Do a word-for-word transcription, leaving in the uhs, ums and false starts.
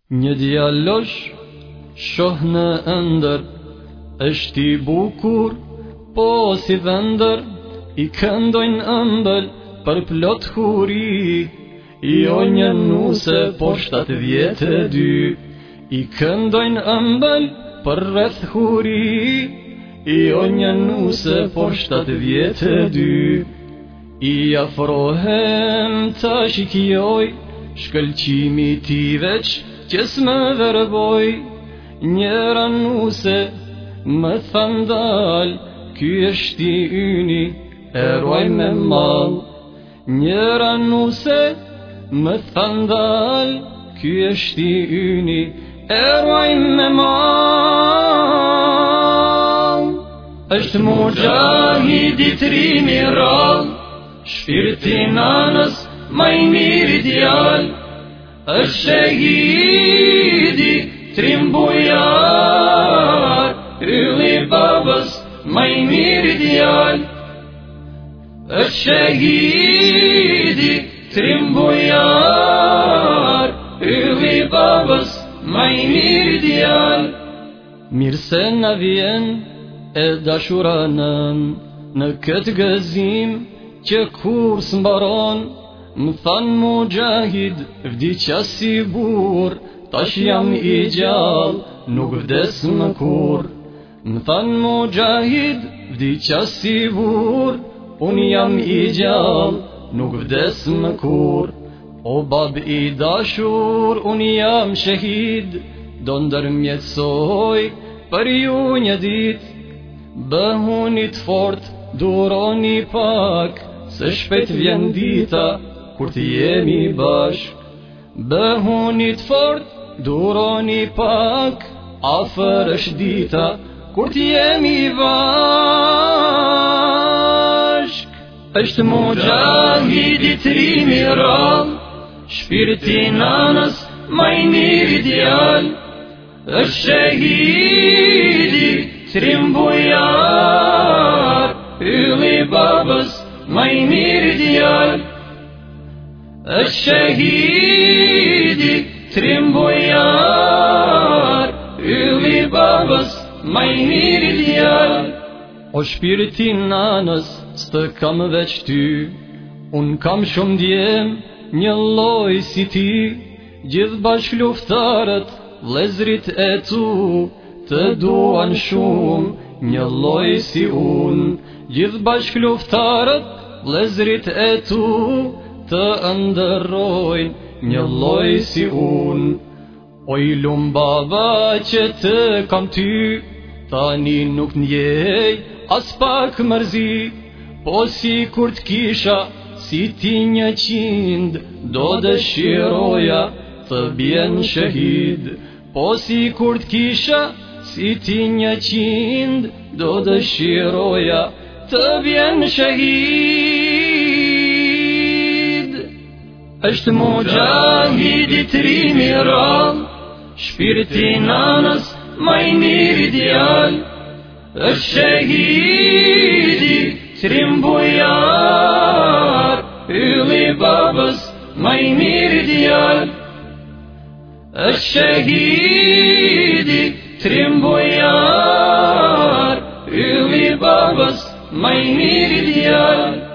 Një djalosh shoh në ëndër, është i bukur, po si dhëndër, i këndojnë ëmbël për plot huri, jo një nuse po shtatë vjetë e dy, i këndojnë ëmbël për rreth huri, jo një nuse po shtatë vjetë e dy. I afrohem ta shikjoj, shkëlqimi ti veç që s'më verboj, njëra nuse më thandal, ky është i yni, e ruaj me mal. Njëra nuse më thandal, ky është i yni, e ruaj me mal. Është mujahid i trimi rall, shpirti nanës ma i miri djal, është shahidi trim bujar, ylli babës ma i miri djal. është shahidi trim bujar, ylli babës ma i miri djal. Mirë se na vjen e dashuranën në këtë gëzim që kur s'mbaron, më than mujahid vdiqa si bur, tash jam i gjall, nuk vdes më kur. Më than mujahid vdiqa si bur, un jam i gjall, nuk vdes më kur. O bab i dashur, un jam shahid, do ndërmjetsoj për ju një dit. Bëhuni t'fort, duroni pak, se shpejt vjen dita kur të jemi bashk. Bëhuni t'fort, duroni pak, afer është dita kur të jemi bashk. është mujahid i trimi rall, shpirti nanës ma i miri djal, është shahidi trim bujar, ylli babës ma i miri djal. është shahidi trim bujar, ylli babës ma i miri djal. O shpirti nanës, s'të kam veç ty, un kam shumë djem, një lloj si ti. Gjithë bashk luftarët, vlezrit e tu, të duan shumë, një lloj si un. Gjithë bashk luftarët, vlezrit e tu, të ndërrojnë, një lloj si un. Oj lum baba që të kam ty, tani nuk ndjej as pak mërzi, po si kur t'kisha si ti një qind, do dëshiroja të bjen shahid. Po si kur t'kisha si ti një qind, do dëshiroja të bjen shahid. është mujahid i trimi rall, shpirti nanës ma i miri djal, është shahidi trim bujar, ylli babës ma i miri djal. është shahidi trim bujar, ylli babës ma i miri djal.